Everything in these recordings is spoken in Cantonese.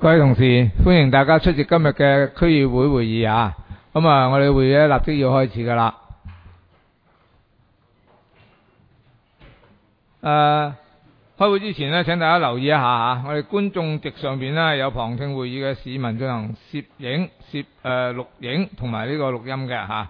各位同事，歡迎大家出席今日嘅區議會會議啊！我哋會議咧立即要開始噶啦。開會之前呢，請大家留意一下嚇，我哋觀眾席上邊呢有旁聽會議嘅市民進行攝影、錄影同埋呢個錄音嘅嚇。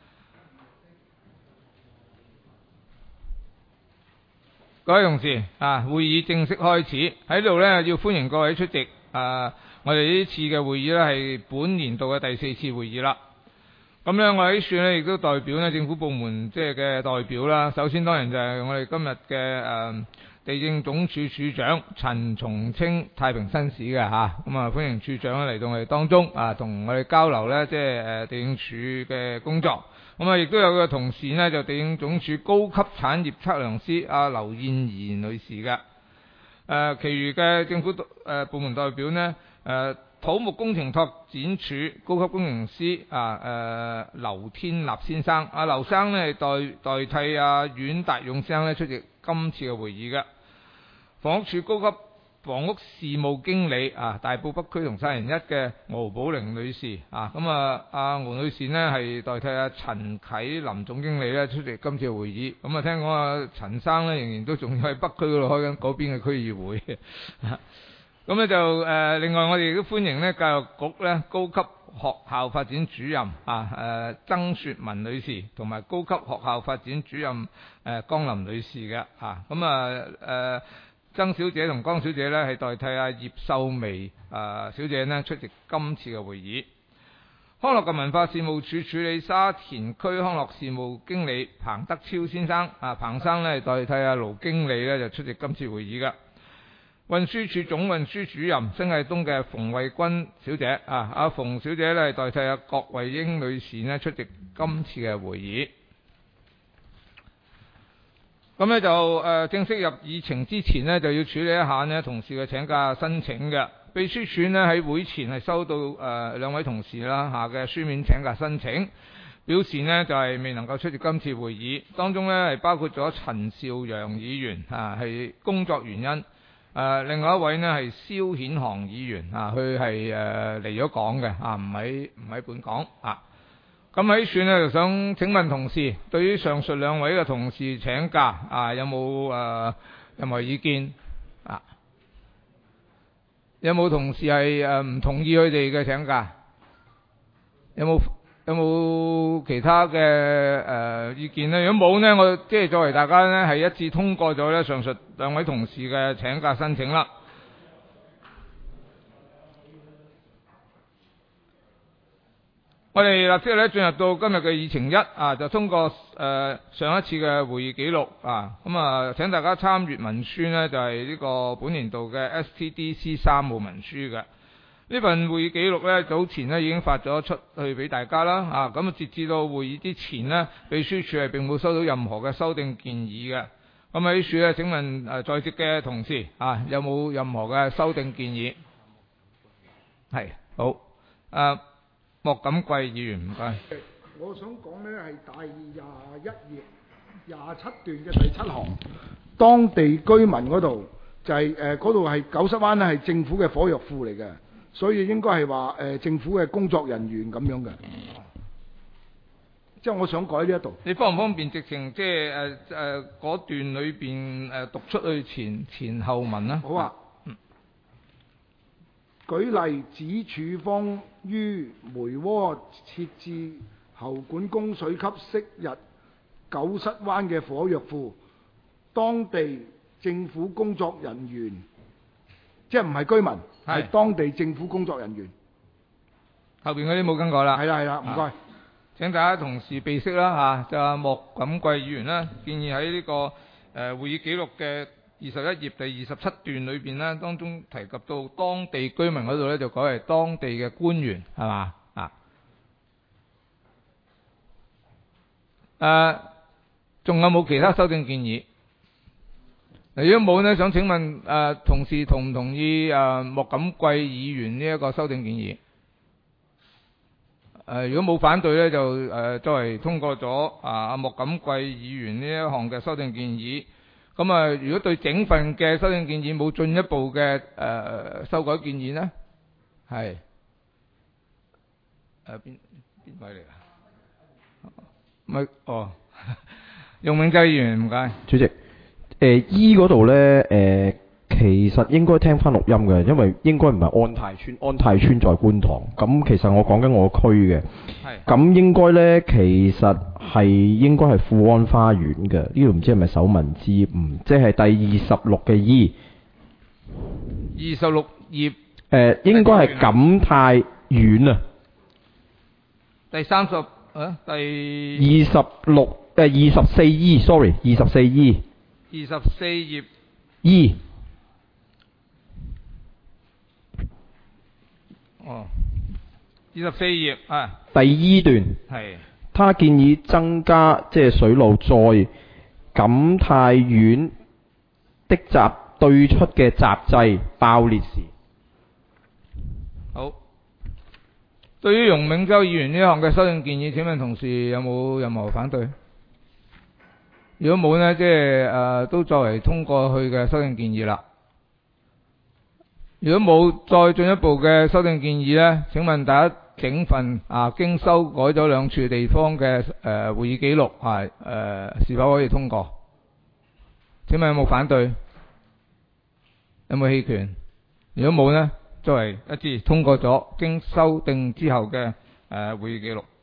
各位同事會議正式開始，喺度呢要歡迎各位出席。我哋呢次嘅會議呢係本年度嘅第4次會議啦。咁呢，我喺處呢亦都代表呢政府部門嘅代表啦。首先當然就係我哋今日嘅地政總署署長陳松青太平紳士嘅嚇。歡迎署長嚟到我哋當中同我哋交流呢地政署嘅工作。亦都有個同事呢，就地政總署高級產業測量師劉燕儀女士嘅。其餘嘅政府部門代表呢，土木工程拓展署高級工程師劉天立先生，劉生呢代替阮達勇先生呢出席今次嘅會議嘅。房屋署高級房屋事務經理大埔北區同沙田一嘅敖寶玲女士敖女士呢係代替陳啟林總經理呢出席今次嘅會議。聽講陳生呢仍然都仲要喺北區嗰度開緊嗰邊嘅區議會。另外我哋亦都歡迎呢教育局呢高級學校發展主任曾雪文女士同埋高級學校發展主任江林女士嘅曾小姐同江小姐呢係代替葉秀薇小姐呢出席今次嘅會議。康樂及文化事務署處理沙田區康樂事務經理彭德超先生彭生呢係代替盧經理呢就出席今次會議嘅。運輸署總運輸主任新界東嘅馮慧君小姐馮小姐呢係代替郭慧英女士呢出席今次嘅會議。正式入議程之前呢，就要處理一下呢同事嘅請假申請嘅。秘書處呢喺會前係收到兩位同事嘅書面請假申請，表示呢就係未能夠出席今次會議。當中呢係包括咗陳兆陽議員係工作原因，另外一位呢係蕭顯航議員佢係嚟咗港嘅唔喺本港咁喺處呢就想請問同事，對於上述兩位嘅同事請假有冇任何意見有冇同事係唔同意佢哋嘅請假？有冇其他嘅意見呢？如果冇呢，我作為大家呢係一致通過咗呢上述兩位同事嘅請假申請啦。我哋立即咧進入到今日嘅議程1就通過上一次嘅會議記錄請大家參閱文書呢就係呢個本年度嘅 STDC 3號文書嘅。呢份會議記錄呢早前呢已經發咗出去俾大家啦截至到會議之前呢，秘書處係並冇收到任何嘅修訂建議嘅。喺處呢，請問在席嘅同事有冇任何嘅修訂建議？係好莫錦貴議員，唔該。 我想講呢係第21頁27段嘅第7行，當地居民嗰度就係嗰度係九室灣呢係政府嘅火藥庫嚟嘅，所以應該係話政府嘅工作人員咁樣嘅。即係我想改呢一度。 你方唔方便直情嗰段裏邊讀出去前後文啊？ 好啊。舉例指處方於梅窩設置喉管供水給昔日九室灣嘅火藥庫，當地政府工作人員，即係唔係居民，係當地政府工作人員。 後邊嗰啲冇跟過啦。 係啦，唔該。 請大家同事備悉啦就莫錦貴議員啦，建議喺呢個會議記錄嘅21頁第27段裏邊呢，當中提及到當地居民嗰度呢，就改為當地嘅官員，係嘛仲有冇其他修訂建議？如果冇呢，想請問同事同唔同意莫錦貴議員呢一個修訂建議？如果冇反對呢，就作為通過咗莫錦貴議員呢一項嘅修訂建議。咁如果對整份嘅修訂建議冇進一步嘅修改建議呢， 係邊位嚟㗎？咪哦，容永濟議員唔該。 主席，E 嗰度咧其實應該聽翻錄音嘅，因為應該唔係安泰村，安泰村在觀塘。咁其實我講緊我區嘅。 係。 咁應該咧，其實係應該係富安花園嘅。呢度唔知係咪手民之誤，即係第26嘅 E。 26頁。 應該係錦泰苑啊。 第24 E，sorry， 24 E。 24頁。 E。 哦，24頁啊。 第 E 段。 係。 他建議增加即係水路在錦泰苑的閘對出嘅閘掣爆裂時。 好。對於容永洲議員呢項嘅修訂建議，請問同事有冇任何反對？如果冇呢，即係都作為通過去嘅修訂建議啦。如果冇再進一步嘅修訂建議呢，請問大家整份經修改咗兩處地方嘅會議記錄是否可以通過？請問有冇反對？有冇棄權？如果冇呢，作為一致通過咗經修訂之後嘅會議記錄。